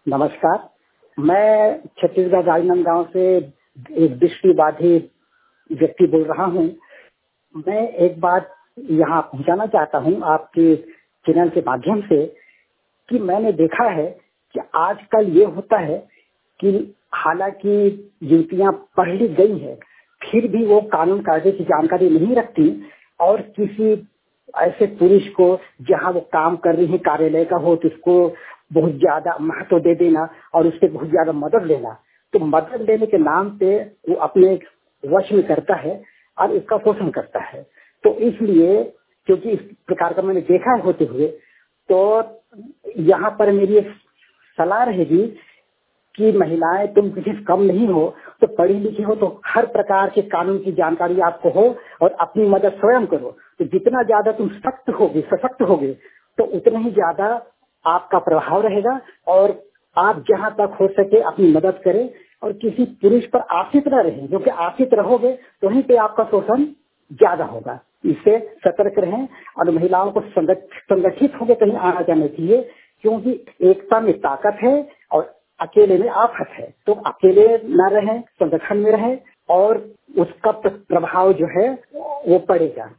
नमस्कार। मैं छत्तीसगढ़ राजनांदगांव से एक दृष्टिबाधित व्यक्ति बोल रहा हूँ। मैं एक बात यहाँ पहुँचाना चाहता हूँ आपके चैनल के माध्यम से कि मैंने देखा है कि आजकल ये होता है कि हालांकि युवतियाँ पढ़ लिख गई है, फिर भी वो कानून कायदे की जानकारी नहीं रखती और किसी ऐसे पुरुष को जहाँ वो काम कर रही है कार्यालय का हो तो उसको बहुत ज्यादा महत्व दे देना और उससे बहुत ज्यादा मदद लेना। तो मदद लेने के नाम पे वो अपने वश में करता है और इसका शोषण करता है। तो इसलिए क्योंकि इस प्रकार का मैंने देखा है होते हुए, तो यहाँ पर मेरी एक सलाह रहेगी कि महिलाएं तुम किसी से कम नहीं हो, तो पढ़ी लिखी हो तो हर प्रकार के कानून की जानकारी आपको हो और अपनी मदद स्वयं करो। तो जितना ज्यादा तुम सख्त होगे सशक्त होगे तो उतना ही ज्यादा आपका प्रभाव रहेगा और आप जहां तक हो सके अपनी मदद करें और किसी पुरुष पर आश्रित न रहें, क्योंकि आश्रित रहोगे तो वहीं पे आपका शोषण ज्यादा होगा। इससे सतर्क रहें और महिलाओं को संगठित होकर कहीं आना जाना चाहिए, क्योंकि एकता में ताकत है और अकेले में आफत है। तो अकेले न रहें, संगठन में रहें और उसका प्रभाव जो है वो पड़ेगा।